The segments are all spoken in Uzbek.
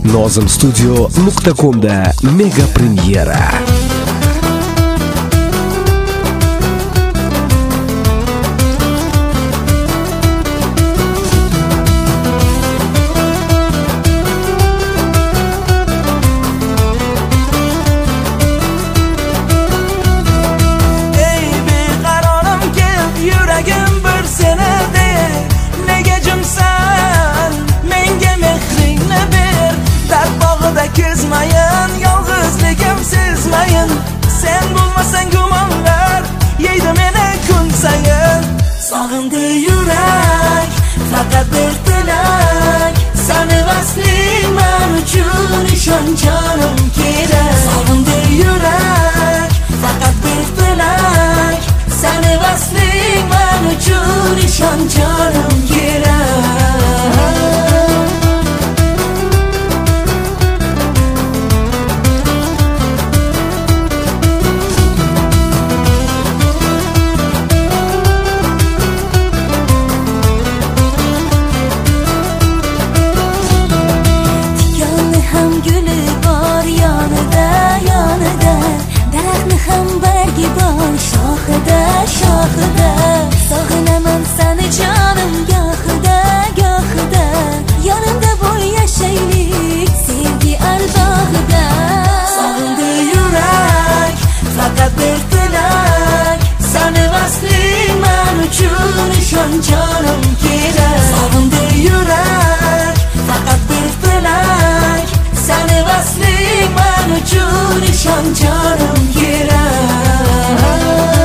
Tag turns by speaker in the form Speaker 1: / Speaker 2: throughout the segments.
Speaker 1: nozimstudio.com'da mega premyera.
Speaker 2: Kezmayin, yolg'izligim sezmayin. Sen bo'lmasang gumonlar yeydi meni kun sayin. Sog'indi yurak, faqat bir tilak. Seni vasling men uchun ishonchanim kerak. Sog'indi yurak, faqat bir tilak. Seni vasling men uchun ishonchanim kerak. Sog'inaman seni canım gohida gohida. Yonimda bo'l yashaylik sevgi arbog'ida. Sog'indi yurak, faqat bir tilak. Seni vasling men uchun ishonchanim kerak. Sog'indi yurak, faqat bir tilak. Seni vasling men uchun ishonchanim kerak.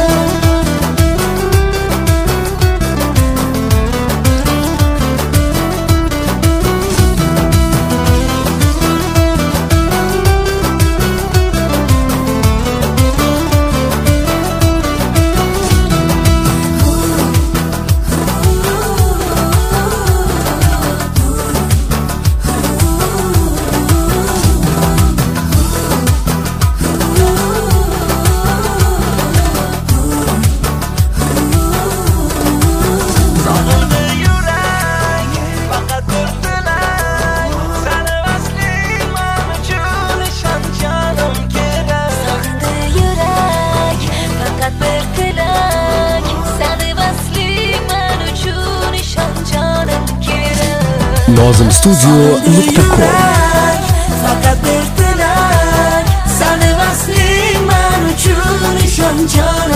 Speaker 1: nozimstudio.com.
Speaker 2: Faqat bir tilak. Seni vasling men uchun ishonchanim